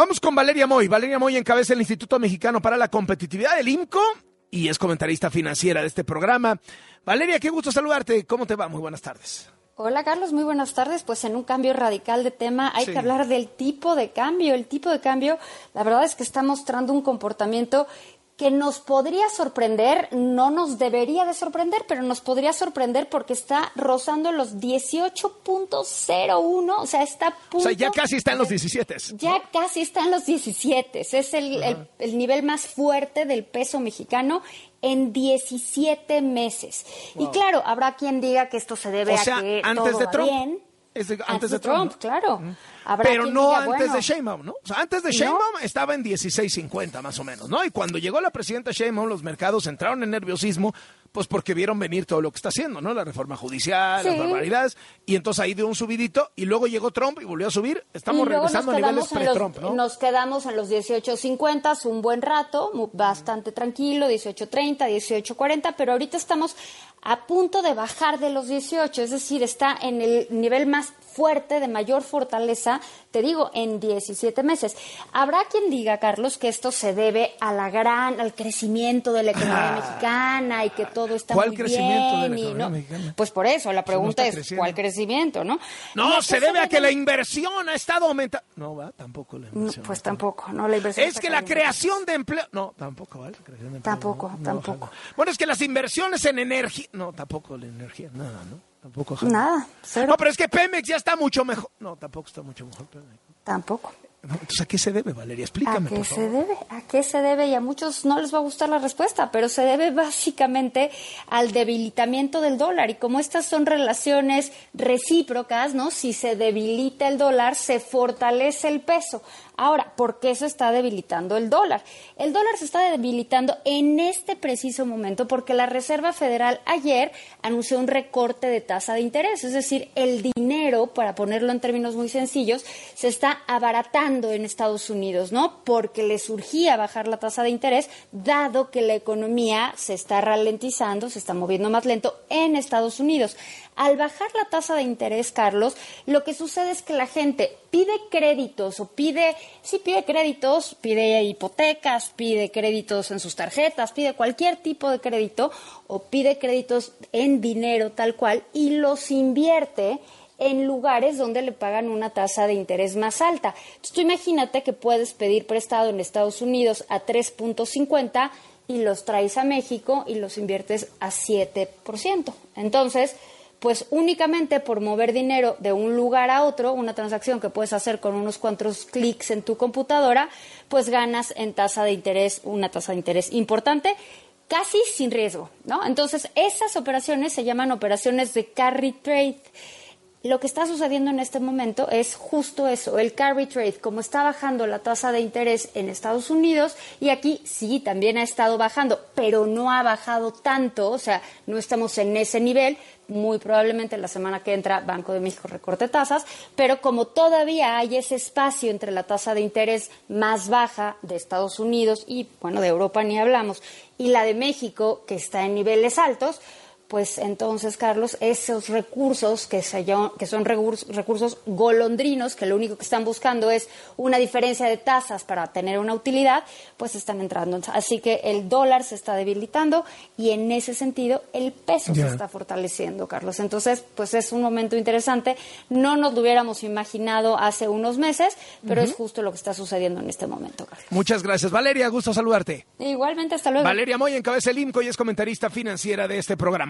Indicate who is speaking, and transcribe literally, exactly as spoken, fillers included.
Speaker 1: Vamos con Valeria Moy. Valeria Moy encabeza el Instituto Mexicano para la Competitividad, el I M C O, y es comentarista financiera de este programa. Valeria, qué gusto saludarte. ¿Cómo te va? Muy buenas tardes.
Speaker 2: Hola Carlos, muy buenas tardes. Pues en un cambio radical de tema hay sí. que hablar del tipo de cambio. El tipo de cambio, la verdad es que está mostrando un comportamiento que nos podría sorprender, no nos debería de sorprender, pero nos podría sorprender porque está rozando los dieciocho punto cero uno, o sea, está a punto...
Speaker 1: O sea, ya casi está en los diecisiete.
Speaker 2: Ya ¿no? casi está en los diecisiete. Es el, el, el nivel más fuerte del peso mexicano en diecisiete meses. Wow. Y claro, habrá quien diga que esto se debe
Speaker 1: o sea,
Speaker 2: a que
Speaker 1: antes
Speaker 2: todo
Speaker 1: de
Speaker 2: va
Speaker 1: Trump.
Speaker 2: bien.
Speaker 1: Es de, antes,
Speaker 2: antes de,
Speaker 1: de Trump,
Speaker 2: Trump, claro.
Speaker 1: Mm.
Speaker 2: Pero
Speaker 1: no
Speaker 2: diga,
Speaker 1: antes
Speaker 2: bueno,
Speaker 1: de Sheinbaum, ¿no? O sea, antes de Sheinbaum
Speaker 2: ¿no?
Speaker 1: estaba en dieciséis cincuenta más o menos, ¿no? Y cuando llegó la presidenta Sheinbaum, los mercados entraron en nerviosismo, pues porque vieron venir todo lo que está haciendo, ¿no? La reforma judicial, sí. las barbaridades, y entonces ahí dio un subidito, y luego llegó Trump y volvió a subir. Estamos regresando a niveles pre-Trump, ¿no?
Speaker 2: Nos quedamos en los dieciocho cincuenta un buen rato, bastante tranquilo, dieciocho treinta, dieciocho cuarenta, pero ahorita estamos a punto de bajar de los dieciocho, es decir, está en el nivel más fuerte, de mayor fortaleza, te digo, en diecisiete meses. Habrá quien diga, Carlos, que esto se debe a la gran, al crecimiento de la economía ah, mexicana y que todo está muy bien.
Speaker 1: ¿Cuál crecimiento de la economía
Speaker 2: ¿no?
Speaker 1: mexicana?
Speaker 2: Pues por eso, la pregunta
Speaker 1: no
Speaker 2: es,
Speaker 1: creciendo. ¿Cuál
Speaker 2: crecimiento, no?
Speaker 1: No, se debe a que la inversión ha estado aumentando. No, va, tampoco la inversión.
Speaker 2: No, pues tampoco, no, la inversión.
Speaker 1: Es que la creación de empleo. No, tampoco, ¿vale? La creación de empleo,
Speaker 2: tampoco,
Speaker 1: no,
Speaker 2: tampoco.
Speaker 1: No, bueno, es que las inversiones en energía. No, tampoco la energía, nada, ¿no? Tampoco. Ojalá.
Speaker 2: Nada, cero.
Speaker 1: No, pero es que Pemex ya está mucho mejor. No, tampoco está mucho mejor Pemex.
Speaker 2: Tampoco.
Speaker 1: Entonces, ¿a qué se debe, Valeria? Explícame,
Speaker 2: ¿A qué
Speaker 1: por favor.
Speaker 2: se debe? ¿A qué se debe? Y a muchos no les va a gustar la respuesta, pero se debe básicamente al debilitamiento del dólar. Y como estas son relaciones recíprocas, ¿no? Si se debilita el dólar, se fortalece el peso. Ahora, ¿por qué se está debilitando el dólar? El dólar se está debilitando en este preciso momento porque la Reserva Federal ayer anunció un recorte de tasa de interés. Es decir, el dinero, para ponerlo en términos muy sencillos, se está abaratando en Estados Unidos, ¿no? Porque le surgía bajar la tasa de interés, dado que la economía se está ralentizando, se está moviendo más lento en Estados Unidos. Al bajar la tasa de interés, Carlos, lo que sucede es que la gente pide créditos o pide, sí pide créditos, pide hipotecas, pide créditos en sus tarjetas, pide cualquier tipo de crédito o pide créditos en dinero tal cual y los invierte en lugares donde le pagan una tasa de interés más alta. Entonces, tú imagínate que puedes pedir prestado en Estados Unidos a tres punto cincuenta y los traes a México y los inviertes a siete por ciento. Entonces, pues únicamente por mover dinero de un lugar a otro, una transacción que puedes hacer con unos cuantos clics en tu computadora, pues ganas en tasa de interés, una tasa de interés importante, casi sin riesgo, ¿no? Entonces, esas operaciones se llaman operaciones de carry trade. Lo que está sucediendo en este momento es justo eso, el carry trade, como está bajando la tasa de interés en Estados Unidos, y aquí sí, también ha estado bajando, pero no ha bajado tanto, o sea, no estamos en ese nivel, muy probablemente la semana que entra Banco de México recorte tasas, pero como todavía hay ese espacio entre la tasa de interés más baja de Estados Unidos y, bueno, de Europa ni hablamos, y la de México, que está en niveles altos, pues entonces, Carlos, esos recursos que, se, que son recursos golondrinos, que lo único que están buscando es una diferencia de tasas para tener una utilidad, pues están entrando. Así que el dólar se está debilitando y en ese sentido el peso yeah. se está fortaleciendo, Carlos. Entonces, pues es un momento interesante. No nos lo hubiéramos imaginado hace unos meses, pero uh-huh. es justo lo que está sucediendo en este momento, Carlos.
Speaker 1: Muchas gracias, Valeria. Gusto saludarte.
Speaker 2: Igualmente, hasta luego.
Speaker 1: Valeria Moy encabeza el I M C O y es comentarista financiera de este programa.